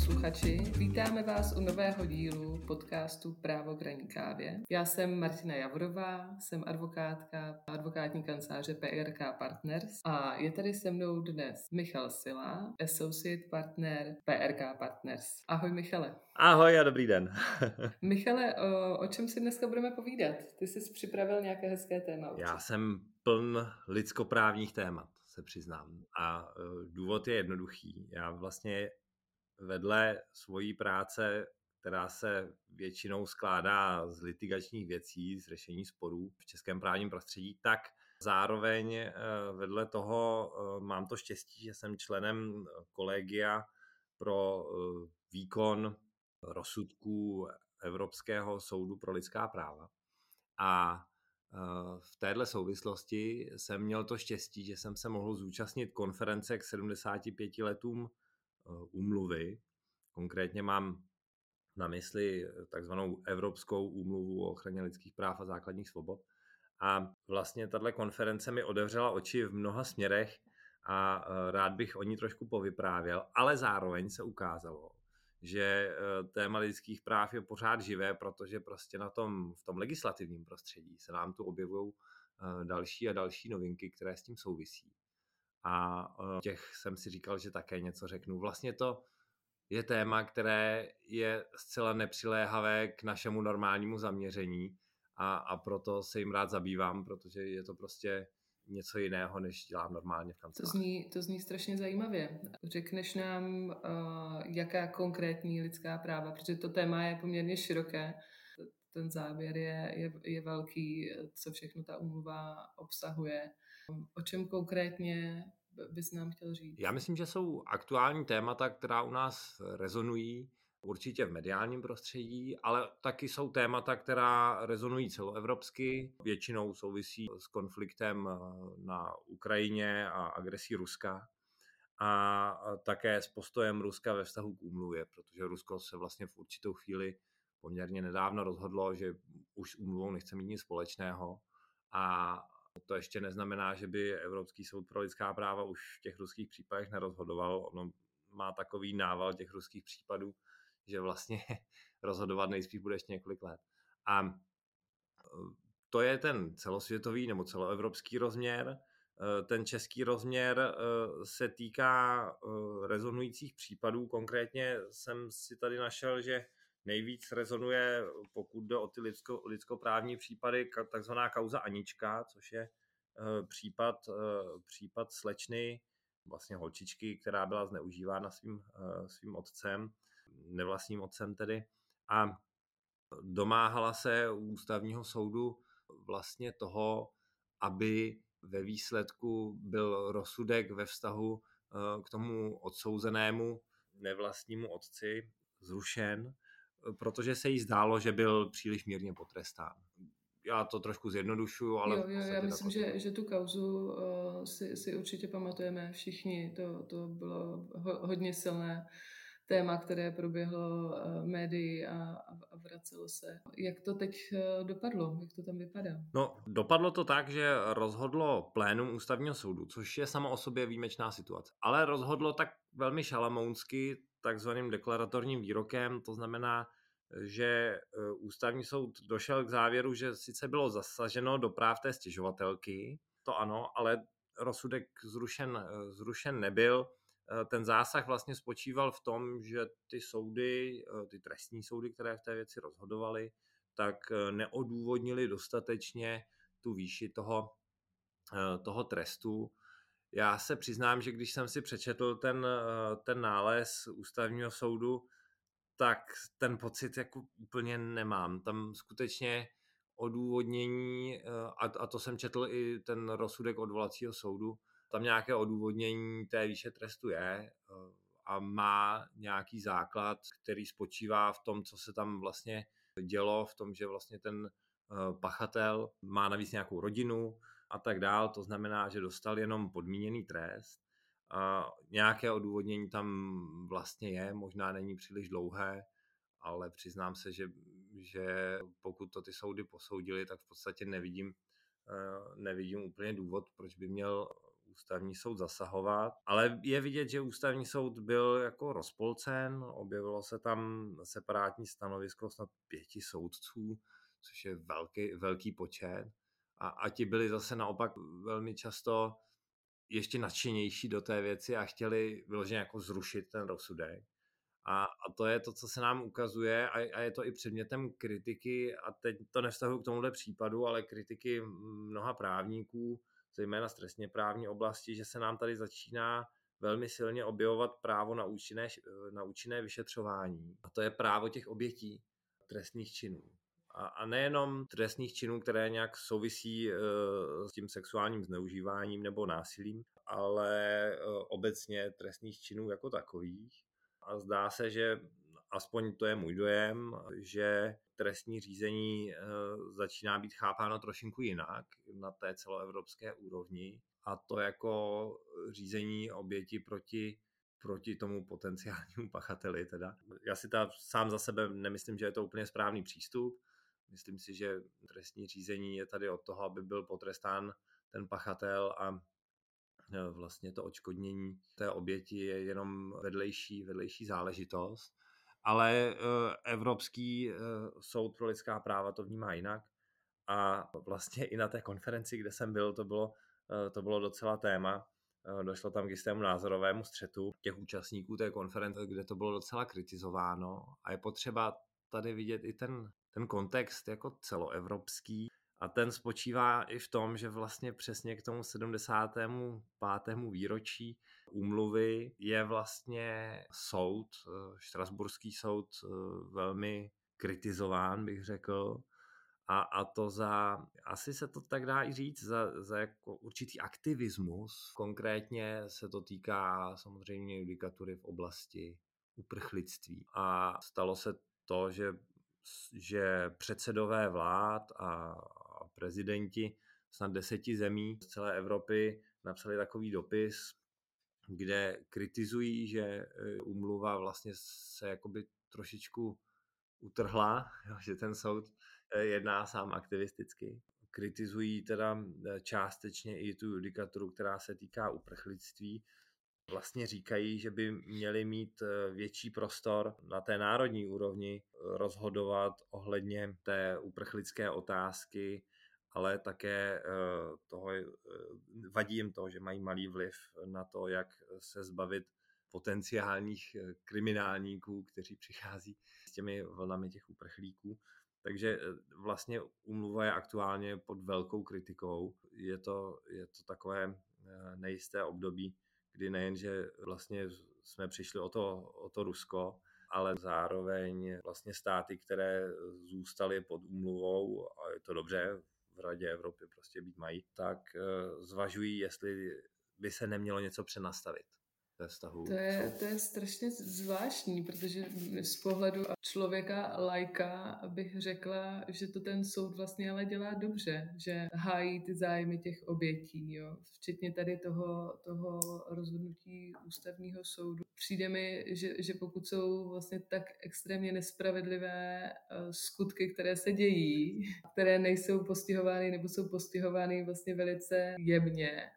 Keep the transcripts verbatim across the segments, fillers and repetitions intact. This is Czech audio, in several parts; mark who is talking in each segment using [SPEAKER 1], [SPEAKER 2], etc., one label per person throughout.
[SPEAKER 1] posluchači, vítáme vás u nového dílu podcastu Právo k ranní kávě. Já jsem Martina Javorová, jsem advokátka advokátní kanceláře P R K Partners a je tady se mnou dnes Michal Sila, associate partner P R K Partners. Ahoj Michale.
[SPEAKER 2] Ahoj a dobrý den.
[SPEAKER 1] Michale, o, o čem si dneska budeme povídat? Ty jsi připravil nějaké hezké téma určitě.
[SPEAKER 2] Já jsem pln lidskoprávních témat, se přiznám. A důvod je jednoduchý. Já vlastně vedle svojí práce, která se většinou skládá z litigačních věcí, z řešení sporů v českém právním prostředí, tak zároveň vedle toho mám to štěstí, že jsem členem kolegia pro výkon rozsudků Evropského soudu pro lidská práva. A v téhle souvislosti jsem měl to štěstí, že jsem se mohl zúčastnit konference k sedmdesáti pěti letům úmluvy. Konkrétně mám na mysli takzvanou Evropskou úmluvu o ochraně lidských práv a základních svobod. A vlastně tato konference mi otevřela oči v mnoha směrech a rád bych o ní trošku povyprávěl, ale zároveň se ukázalo, že téma lidských práv je pořád živé, protože prostě na tom, v tom legislativním prostředí se nám tu objevují další a další novinky, které s tím souvisí. A těch jsem si říkal, že také něco řeknu. Vlastně to je téma, které je zcela nepřiléhavé k našemu normálnímu zaměření a, a proto se jim rád zabývám, protože je to prostě něco jiného, než dělám normálně v kanceláři.
[SPEAKER 1] To zní, to zní strašně zajímavě. Řekneš nám, uh, jaká konkrétní lidská práva, protože to téma je poměrně široké. Ten záběr je, je, je velký, co všechno ta úmluva obsahuje. O čem konkrétně bys nám chtěl říct?
[SPEAKER 2] Já myslím, že jsou aktuální témata, která u nás rezonují určitě v mediálním prostředí, ale taky jsou témata, která rezonují celoevropsky. Většinou souvisí s konfliktem na Ukrajině a agresí Ruska a také s postojem Ruska ve vztahu k úmluvě, protože Rusko se vlastně v určitou chvíli poměrně nedávno rozhodlo, že už s úmluvou nechce mít nic společného a to ještě neznamená, že by Evropský soud pro lidská práva už v těch ruských případech nerozhodoval. Ono má takový nával těch ruských případů, že vlastně rozhodovat nejspíš bude ještě několik let. A to je ten celosvětový nebo celoevropský rozměr. Ten český rozměr se týká rezonujících případů. Konkrétně jsem si tady našel, že nejvíc rezonuje, pokud jde o ty lidsko, lidskoprávní případy, takzvaná kauza Anička, což je případ, případ slečny, vlastně holčičky, která byla zneužívána svým, svým otcem, nevlastním otcem tedy, a domáhala se u ústavního soudu vlastně toho, aby ve výsledku byl rozsudek ve vztahu k tomu odsouzenému nevlastnímu otci zrušen, protože se jí zdálo, že byl příliš mírně potrestán. Já to trošku zjednodušuju, ale...
[SPEAKER 1] Jo, jo, já myslím, že, že tu kauzu uh, si, si určitě pamatujeme všichni. To, to bylo ho, hodně silné téma, které proběhlo uh, médii a, a vracelo se. Jak to teď uh, dopadlo? Jak to tam vypadá?
[SPEAKER 2] No, dopadlo to tak, že rozhodlo plénum ústavního soudu, což je samo o sobě výjimečná situace. Ale rozhodlo tak velmi šalamounsky, takzvaným deklaratorním výrokem, to znamená, že ústavní soud došel k závěru, že sice bylo zasaženo do práv té stěžovatelky, to ano, ale rozsudek zrušen, zrušen nebyl. Ten zásah vlastně spočíval v tom, že ty soudy, ty trestní soudy, které v té věci rozhodovaly, tak neodůvodnili dostatečně tu výši toho, toho trestu. Já se přiznám, že když jsem si přečetl ten, ten nález ústavního soudu, tak ten pocit jako úplně nemám. Tam skutečně odůvodnění, a, a to jsem četl i ten rozsudek odvolacího soudu, tam nějaké odůvodnění té výše trestu je a má nějaký základ, který spočívá v tom, co se tam vlastně dělo, v tom, že vlastně ten pachatel má navíc nějakou rodinu a tak dál, to znamená, že dostal jenom podmíněný trest. A nějaké odůvodnění tam vlastně je, možná není příliš dlouhé, ale přiznám se, že, že pokud to ty soudy posoudily, tak v podstatě nevidím, nevidím úplně důvod, proč by měl ústavní soud zasahovat, ale je vidět, že ústavní soud byl jako rozpolcen, objevilo se tam separátní stanovisko snad pěti soudců, což je velký, velký počet. A, a ti byli zase naopak velmi často ještě nadšenější do té věci a chtěli vyloženě jako zrušit ten rozsudek. A, a to je to, co se nám ukazuje a, a je to i předmětem kritiky, a teď to nevztahuji k tomuhle případu, ale kritiky mnoha právníků, zejména z trestně právní oblasti, že se nám tady začíná velmi silně objevovat právo na účinné, na účinné vyšetřování. A to je právo těch obětí trestných činů. A, a nejenom trestných činů, které nějak souvisí e, s tím sexuálním zneužíváním nebo násilím, ale e, obecně trestných činů jako takových. A zdá se, že aspoň to je můj dojem, že trestní řízení e, začíná být chápáno trošinku jinak na té celoevropské úrovni. A to jako řízení oběti proti proti tomu potenciálnímu pachateli. Teda. Já si ta sám za sebe nemyslím, že je to úplně správný přístup. Myslím si, že trestní řízení je tady od toho, aby byl potrestán ten pachatel a vlastně to odškodnění té oběti je jenom vedlejší, vedlejší záležitost. Ale Evropský soud pro lidská práva to vnímá jinak. A vlastně i na té konferenci, kde jsem byl, to bylo, to bylo docela téma. Došlo tam k jistému názorovému střetu těch účastníků té konference, kde to bylo docela kritizováno. A je potřeba tady vidět i ten, ten kontext jako celoevropský. A ten spočívá i v tom, že vlastně přesně k tomu sedmdesátému pátému výročí úmluvy je vlastně soud, štrasburský soud, velmi kritizován, bych řekl. A, a to za, asi se to tak dá i říct, za, za jako určitý aktivismus. Konkrétně se to týká samozřejmě judikatury v oblasti uprchlictví. A stalo se to, že, že předsedové vlád a prezidenti snad deseti zemí z celé Evropy napsali takový dopis, kde kritizují, že úmluva vlastně se jakoby trošičku utrhla, že ten soud jedná sám aktivisticky. Kritizují teda částečně i tu judikaturu, která se týká uprchlictví. Vlastně říkají, že by měli mít větší prostor na té národní úrovni rozhodovat ohledně té uprchlické otázky, ale také toho, vadí jim to, že mají malý vliv na to, jak se zbavit potenciálních kriminálníků, kteří přichází s těmi vlnami těch uprchlíků. Takže vlastně úmluva je aktuálně pod velkou kritikou. Je to, je to takové nejisté období, kdy nejenže vlastně jsme přišli o to, o to Rusko, ale zároveň vlastně státy, které zůstaly pod úmluvou, a je to dobře, v Radě Evropy prostě být mají, tak zvažují, jestli by se nemělo něco přenastavit.
[SPEAKER 1] To je, to je strašně zvláštní, protože z pohledu člověka laika bych řekla, že to ten soud vlastně ale dělá dobře, že hájí ty zájmy těch obětí, jo. Včetně tady toho, toho rozhodnutí ústavního soudu. Přijde mi, že, že pokud jsou vlastně tak extrémně nespravedlivé skutky, které se dějí, které nejsou postihovány nebo jsou postihovány vlastně velice jemně,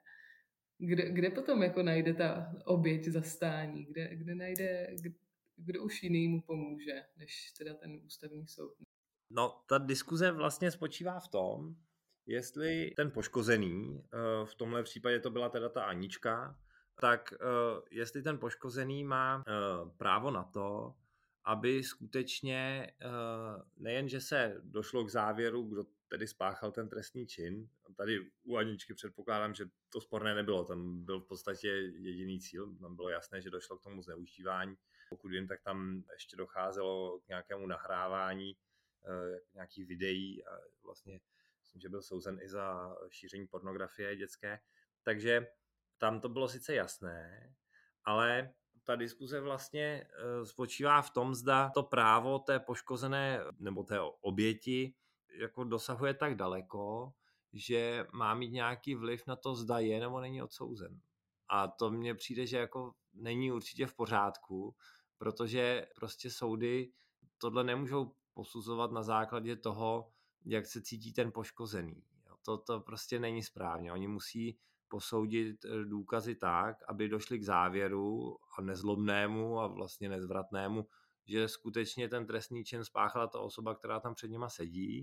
[SPEAKER 1] Kde, kde potom jako najde ta oběť zastání? Kde, kde najde, kdo, kdo už jiný mu pomůže, než teda ten ústavní soud?
[SPEAKER 2] No, ta diskuze vlastně spočívá v tom, jestli ten poškozený, v tomhle případě to byla teda ta Anička, tak jestli ten poškozený má právo na to, aby skutečně nejen, že se došlo k závěru, kdo tedy spáchal ten trestný čin. Tady u Aničky předpokládám, že to sporné nebylo, tam byl v podstatě jediný cíl, tam bylo jasné, že došlo k tomu zneužívání. Pokud vím, tak tam ještě docházelo k nějakému nahrávání nějakých videí a vlastně myslím, že byl souzen i za šíření pornografie dětské. Takže tam to bylo sice jasné, ale ta diskuze vlastně spočívá v tom, zda to právo té poškozené nebo té oběti jako dosahuje tak daleko, že má mít nějaký vliv na to, zda je nebo není odsouzen. A to mně přijde, že jako není určitě v pořádku, protože prostě soudy tohle nemůžou posuzovat na základě toho, jak se cítí ten poškozený. To, to prostě není správně. Oni musí posoudit důkazy tak, aby došli k závěru a nezlobnému a vlastně nezvratnému, že skutečně ten trestný čin spáchala ta osoba, která tam před nima sedí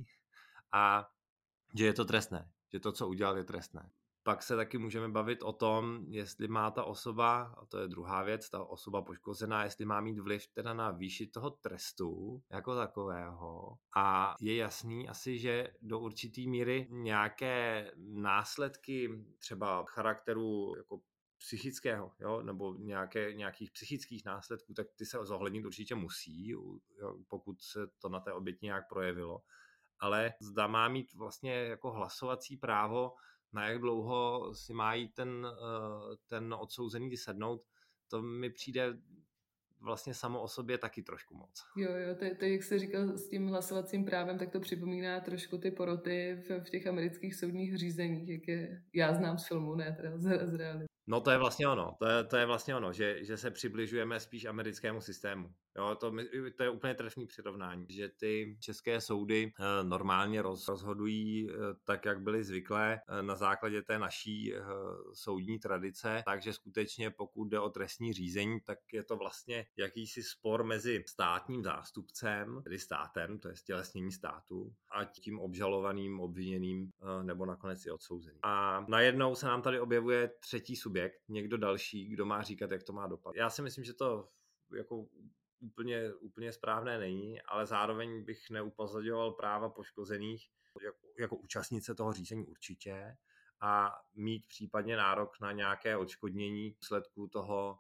[SPEAKER 2] a že je to trestné, že to, co udělal, je trestné. Pak se taky můžeme bavit o tom, jestli má ta osoba, a to je druhá věc, ta osoba poškozená, jestli má mít vliv teda na výši toho trestu jako takového. A je jasný asi, že do určitý míry nějaké následky třeba charakteru jako psychického, jo, nebo nějaké, nějakých psychických následků, tak ty se zohlednit určitě musí, jo, pokud se to na té oběti nějak projevilo. Ale zda má mít vlastně jako hlasovací právo, na jak dlouho si má jít ten, ten odsouzený sednout, to mi přijde vlastně samo o sobě taky trošku moc.
[SPEAKER 1] Jo, jo, to, to jak jsi říkal s tím hlasovacím právem, tak to připomíná trošku ty poroty v, v těch amerických soudních řízeních, jak je, já znám z filmu, ne teda z, z reality.
[SPEAKER 2] No to je vlastně ono, to je, to je vlastně ono, že, že se přibližujeme spíš americkému systému. Jo, to, to je úplně trefný přirovnání, že ty české soudy eh, normálně roz, rozhodují eh, tak, jak byly zvyklé eh, na základě té naší eh, soudní tradice, takže skutečně pokud jde o trestní řízení, tak je to vlastně jakýsi spor mezi státním zástupcem, tedy státem, to je stělesnění státu, a tím obžalovaným, obviněným eh, nebo nakonec i odsouzeným. A najednou se nám tady objevuje třetí subjekt, někdo další, kdo má říkat, jak to má dopad. Já si myslím, že to jako úplně, úplně správné není, ale zároveň bych neupozaďoval práva poškozených jako, jako účastnice toho řízení určitě a mít případně nárok na nějaké odškodnění výsledku toho,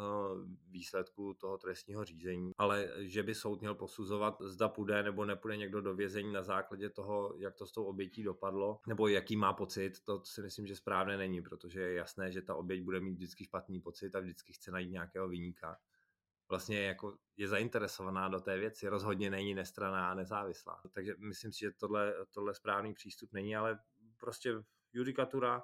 [SPEAKER 2] výsledku toho trestního řízení, ale že by soud měl posuzovat, zda půjde nebo nepůjde někdo do vězení na základě toho, jak to s tou obětí dopadlo, nebo jaký má pocit, to si myslím, že správné není, protože je jasné, že ta oběť bude mít vždycky špatný pocit a vždycky chce najít nějakého viníka. Vlastně jako je zainteresovaná do té věci, rozhodně není nestranná a nezávislá. Takže myslím si, že tohle, tohle správný přístup není, ale prostě judikatura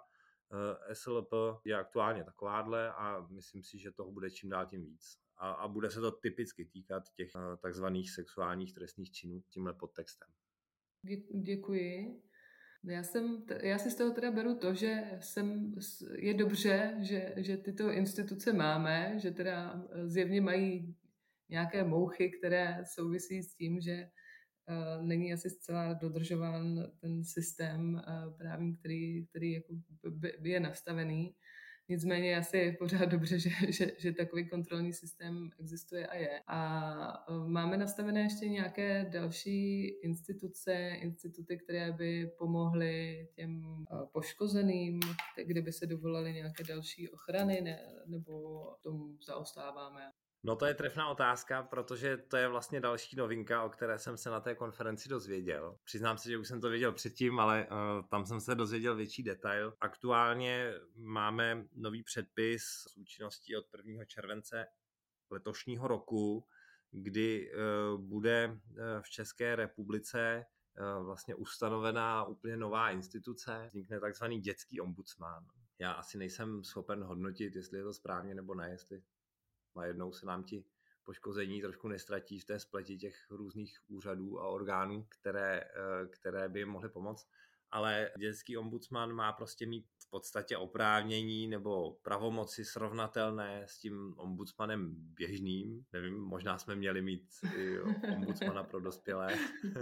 [SPEAKER 2] S L P je aktuálně takováhle a myslím si, že toho bude čím dál tím víc. A, a bude se to typicky týkat těch takzvaných sexuálních trestných činů tímhle podtextem.
[SPEAKER 1] Dě- děkuji. Já, jsem, já si z toho teda beru to, že jsem, je dobře, že, že tyto instituce máme, že teda zjevně mají nějaké mouchy, které souvisí s tím, že uh, není asi zcela dodržován ten systém uh, právní, který, který jako by, by je nastavený. Nicméně asi je pořád dobře, že, že, že takový kontrolní systém existuje a je. A máme nastavené ještě nějaké další instituce, instituty, které by pomohly těm poškozeným, kdyby se dovolaly nějaké další ochrany, ne, nebo tomu zaostáváme?
[SPEAKER 2] No to je trefná otázka, protože to je vlastně další novinka, o které jsem se na té konferenci dozvěděl. Přiznám se, že už jsem to věděl předtím, ale uh, tam jsem se dozvěděl větší detail. Aktuálně máme nový předpis s účinností od prvního července letošního roku, kdy uh, bude uh, v České republice uh, vlastně ustanovená úplně nová instituce. Vznikne takzvaný dětský ombudsman. Já asi nejsem schopen hodnotit, jestli je to správně nebo ne, jestli najednou se nám ti poškození trošku nestratí v té spleti těch různých úřadů a orgánů, které, které by jim mohly pomoct. Ale dětský ombudsman má prostě mít v podstatě oprávnění nebo pravomoci srovnatelné s tím ombudsmanem běžným. Nevím, možná jsme měli mít i ombudsmana pro dospělé,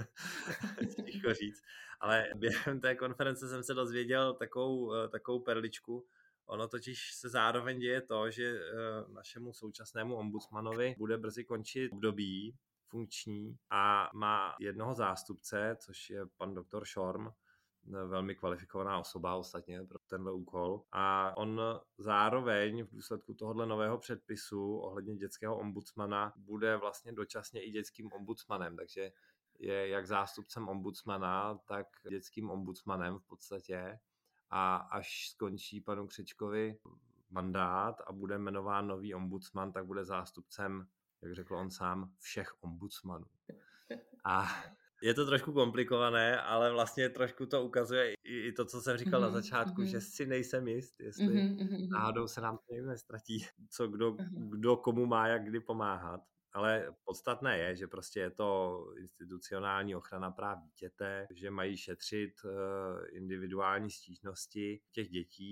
[SPEAKER 2] těžko říct. Ale během té konference jsem se dozvěděl takovou, takovou perličku. Ono totiž se zároveň děje to, že našemu současnému ombudsmanovi bude brzy končit období funkční a má jednoho zástupce, což je pan doktor Šorm, velmi kvalifikovaná osoba ostatně pro tenhle úkol. A on zároveň v důsledku tohohle nového předpisu ohledně dětského ombudsmana bude vlastně dočasně i dětským ombudsmanem, takže je jak zástupcem ombudsmana, tak dětským ombudsmanem v podstatě. A až skončí panu Křečkovi mandát a bude jmenován nový ombudsman, tak bude zástupcem, jak řekl on sám, všech ombudsmanů. A je to trošku komplikované, ale vlastně trošku to ukazuje i to, co jsem říkal mm-hmm, na začátku, mm-hmm. že si nejsem jist, jestli mm-hmm, náhodou se nám to někdo nestratí, co kdo, kdo komu má jak kdy pomáhat. Ale podstatné je, že prostě je to institucionální ochrana práv dítěte, že mají šetřit individuální stížnosti těch dětí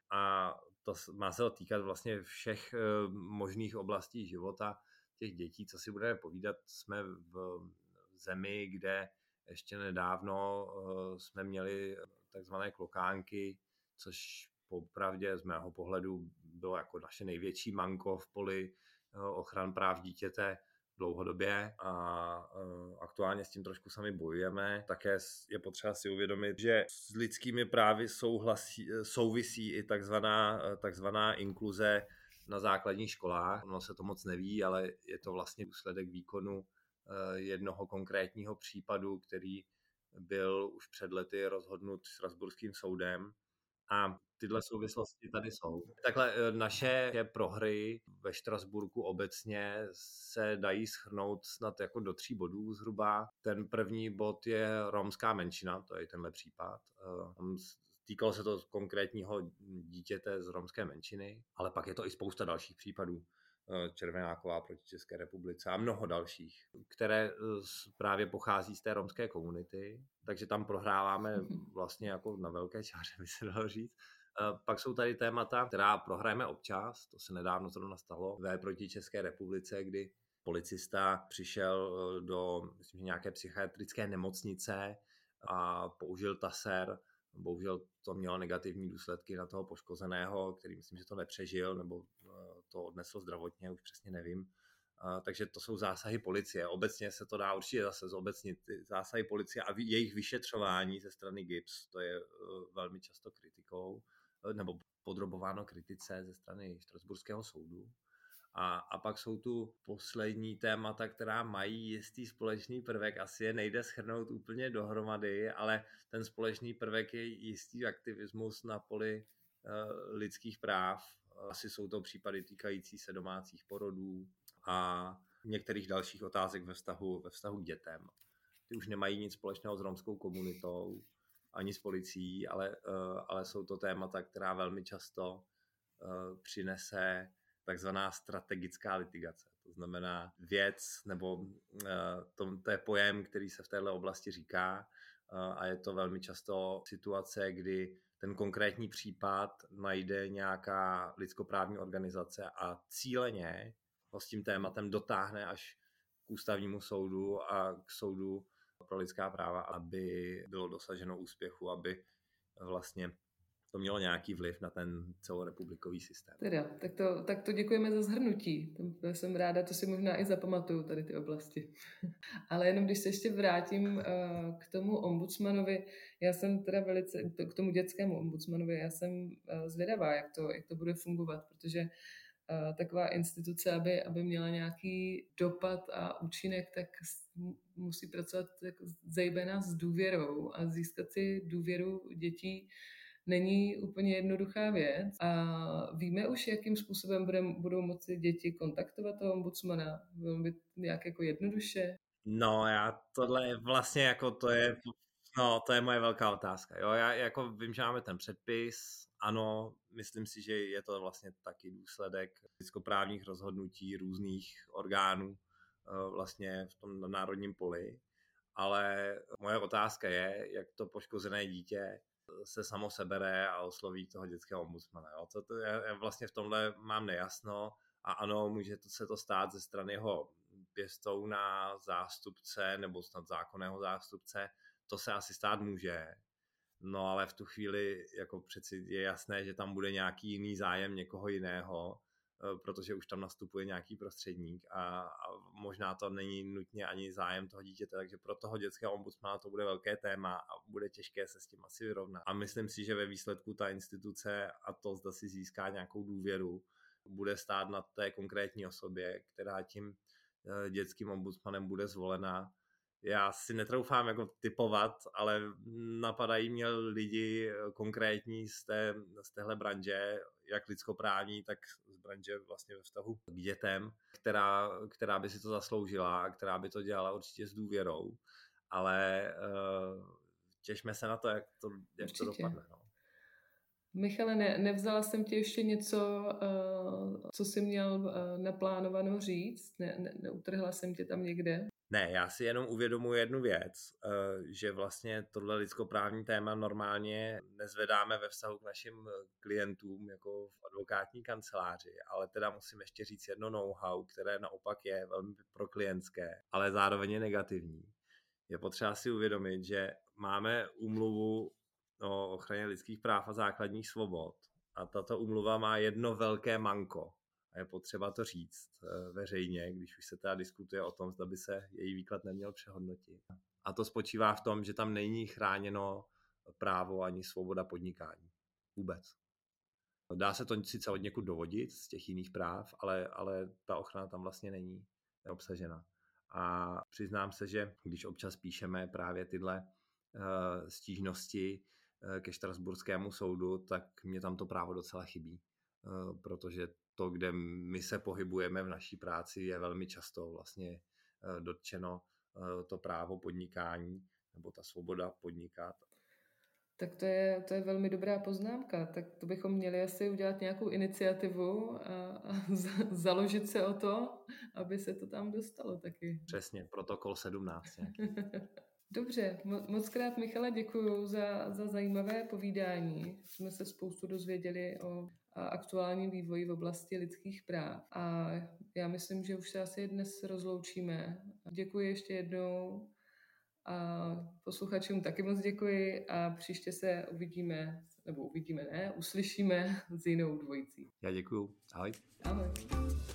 [SPEAKER 2] a to má se to týkat vlastně všech možných oblastí života těch dětí. Co si budeme povídat, jsme v zemi, kde ještě nedávno jsme měli takzvané klokánky, což popravdě z mého pohledu bylo jako naše největší manko v poli ochran práv dítěte dlouhodobě a aktuálně s tím trošku sami bojujeme. Také je potřeba si uvědomit, že s lidskými právy souhlasí, souvisí i takzvaná, takzvaná inkluze na základních školách. Ono se to moc neví, ale je to vlastně důsledek výkonu jednoho konkrétního případu, který byl už před lety rozhodnut Štrasburským soudem. A tyhle souvislosti tady jsou. Takhle naše prohry ve Štrasburku obecně se dají shrnout snad jako do tří bodů zhruba. Ten první bod je romská menšina, to je tenhle případ. Týkalo se to konkrétního dítěte z romské menšiny, ale pak je to i spousta dalších případů. Červenáková proti České republice a mnoho dalších, které právě pochází z té romské komunity, takže tam prohráváme vlastně jako na velké čáře, by se dalo říct. Pak jsou tady témata, která prohrajeme občas, to se nedávno zrovna stalo, ve proti České republice, kdy policista přišel do myslím, nějaké psychiatrické nemocnice a použil taser. Bohužel to mělo negativní důsledky na toho poškozeného, který myslím, že to nepřežil, nebo to odnesl zdravotně, už přesně nevím. Takže to jsou zásahy policie. Obecně se to dá určitě zase zobecnit. Zásahy policie a jejich vyšetřování ze strany G I B S, to je velmi často kritikou, nebo podrobováno kritice ze strany Štrasburského soudu. A, a pak jsou tu poslední témata, která mají jistý společný prvek. Asi je nejde shrnout úplně dohromady, ale ten společný prvek je jistý aktivismus na poli uh, lidských práv. Asi jsou to případy týkající se domácích porodů a některých dalších otázek ve vztahu, ve vztahu k dětem. Ty už nemají nic společného s romskou komunitou ani s policií, ale, uh, ale jsou to témata, která velmi často uh, přinese takzvaná strategická litigace. To znamená věc, nebo uh, to, to je pojem, který se v této oblasti říká uh, a je to velmi často situace, kdy ten konkrétní případ najde nějaká lidskoprávní organizace a cíleně ho s tím tématem dotáhne až k ústavnímu soudu a k soudu pro lidská práva, aby bylo dosaženo úspěchu, aby vlastně to mělo nějaký vliv na ten celorepublikový systém.
[SPEAKER 1] Teda, tak to, tak to děkujeme za shrnutí. To jsem ráda, to si možná i zapamatuju, tady ty oblasti. Ale jenom když se ještě vrátím uh, k tomu ombudsmanovi, já jsem teda velice, k tomu dětskému ombudsmanovi, já jsem uh, zvědavá, jak to, jak to bude fungovat, protože uh, taková instituce, aby, aby měla nějaký dopad a účinek, tak musí pracovat jako zejména s důvěrou a získat si důvěru dětí není úplně jednoduchá věc. A víme už, jakým způsobem budem, budou moci děti kontaktovat toho ombudsmana? Bylo by nějak jako jednoduše?
[SPEAKER 2] No, já tohle je vlastně jako to je, no, to je moje velká otázka. Jo, já jako vím, že máme ten předpis, ano, myslím si, že je to vlastně taky důsledek lidskoprávních rozhodnutí různých orgánů vlastně v tom národním poli, ale moje otázka je, jak to poškozené dítě se samo sebere a osloví toho dětského ombudsmana. Jo. To, to já, já vlastně v tomhle mám nejasno a ano, může to, se to stát ze strany jeho pěstouna, zástupce nebo snad zákonného zástupce, to se asi stát může. No ale v tu chvíli jako přeci je jasné, že tam bude nějaký jiný zájem někoho jiného, protože už tam nastupuje nějaký prostředník a, a možná to není nutně ani zájem toho dítěte, takže pro toho dětského ombudsmana to bude velké téma a bude těžké se s tím asi vyrovnat. A myslím si, že ve výsledku ta instituce a to, zda si získá nějakou důvěru, bude stát na té konkrétní osobě, která tím dětským ombudsmanem bude zvolena. Já si netroufám jako typovat, ale napadají mě lidi konkrétní z, té, z téhle branže, jak lidskoprávní, tak z branže vlastně ve vztahu k dětem, která, která by si to zasloužila a která by to dělala určitě s důvěrou, ale uh, těšme se na to, jak to, jak to dopadne. No.
[SPEAKER 1] Michale, ne, nevzala jsem ti ještě něco, uh, co jsi měl uh, naplánováno říct? Ne, ne, neutrhla jsem tě tam někde?
[SPEAKER 2] Ne, já si jenom uvědomuji jednu věc, že vlastně tohle lidskoprávní téma normálně nezvedáme ve vztahu k našim klientům jako v advokátní kanceláři, ale teda musím ještě říct jedno know-how, které naopak je velmi proklientské, ale zároveň je negativní. Je potřeba si uvědomit, že máme úmluvu o ochraně lidských práv a základních svobod a tato úmluva má jedno velké manko. A je potřeba to říct veřejně, když už se teda diskutuje o tom, zda by se její výklad neměl přehodnotit. A to spočívá v tom, že tam není chráněno právo ani svoboda podnikání. Vůbec. Dá se to sice od někud dovodit z těch jiných práv, ale, ale ta ochrana tam vlastně není obsažena. A přiznám se, že když občas píšeme právě tyhle uh, stížnosti uh, ke Štrasburskému soudu, tak mě tam to právo docela chybí. Uh, protože to, kde my se pohybujeme v naší práci, je velmi často vlastně uh, dotčeno uh, to právo podnikání nebo ta svoboda podnikat.
[SPEAKER 1] Tak to je, to je velmi dobrá poznámka. Tak to bychom měli asi udělat nějakou iniciativu a, a z, založit se o to, aby se to tam dostalo taky.
[SPEAKER 2] Přesně, protokol sedmnáct.
[SPEAKER 1] Dobře, moc krát, Michale, děkuju za, za zajímavé povídání. Jsme se spoustu dozvěděli o aktuálním vývoji v oblasti lidských práv. A já myslím, že už se asi dnes rozloučíme. Děkuji ještě jednou. A posluchačům taky moc děkuji a příště se uvidíme, nebo uvidíme, ne, uslyšíme s jinou dvojicí.
[SPEAKER 2] Já děkuju. Ahoj.
[SPEAKER 1] Ahoj.